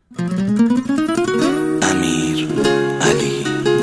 امیر علی.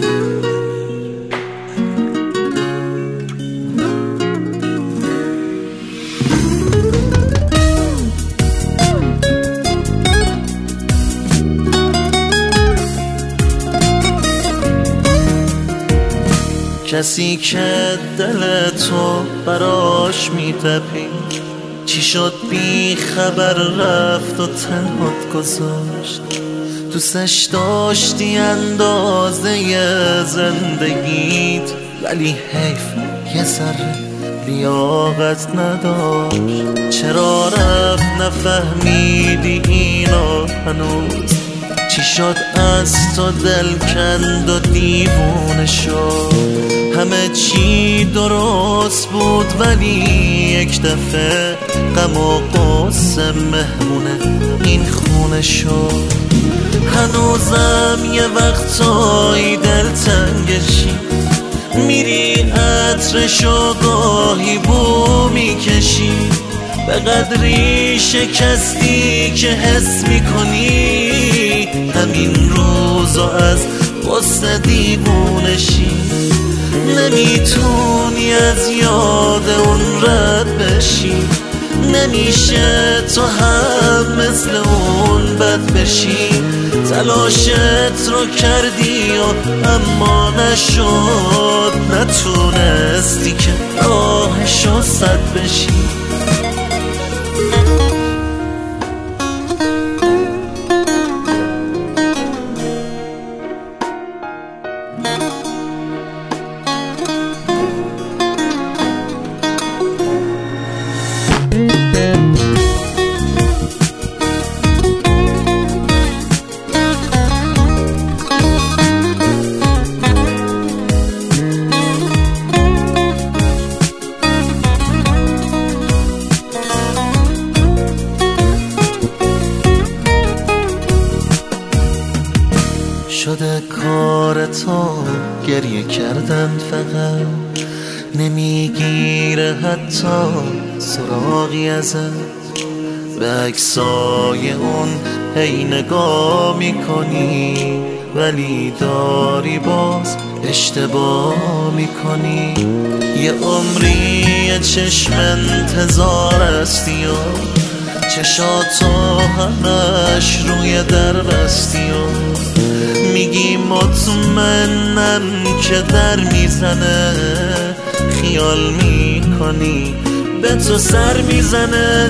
کسی که دل تو براش میتپی، چی شد بی خبر رفت و تنهات گذاشت. دوستش داشتی اندازه زندگیت، ولی حیف یه ذره لیاقت نداشت. چرا رفت نفهمیدی اینو هنوز؟ چی شد از تو دل کند و دیوونه شد؟ همه چی درست بود ولی یک دفعه غم و غصه مهمونه این خونه شد. هنوزم یه وقتایی دلتنگشی، میری عطرشو گاهی بو میکشی. به قدری شکستی که حس میکنی همین روزو از غصه دیوونشی. نمیتونی از یاد اون رد بشی، نمیشه تو هم مثل اون بد بشی. تلاشت رو کردی و اما نشد، نتونستی که راهشو سد بشی. شده کار تو گریه کردن، فقط نمیگیره حتی سراغی ازت. به عکسای اون هی نگاه میکنی ولی داری باز اشتباه میکنی. یه عمری یه چشم انتظار هستی و چشاتو همش روی در بستی و میگی مطمئنم که در میزنه. خیال میکنی به تو سر میزنه.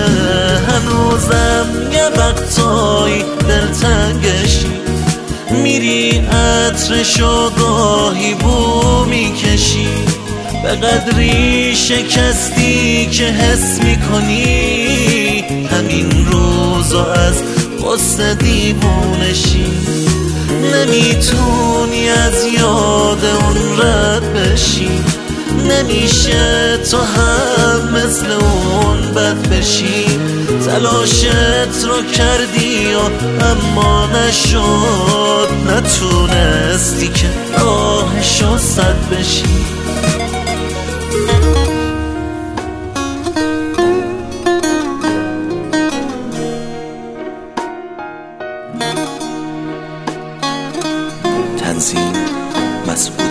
هنوزم یه وقتایی دلتنگشی، میری عطرشو گاهی بو میکشی. به قدری شکستی که حس میکنی همین روزو از غصه دیوونشی. نمیتونی از یاد اون رد بشی، نمیشه تو هم مثل اون بد بشی. تلاشت رو کردی و اما نشد، نتونستی که راهشو سد بشی. تنظیم مسئول.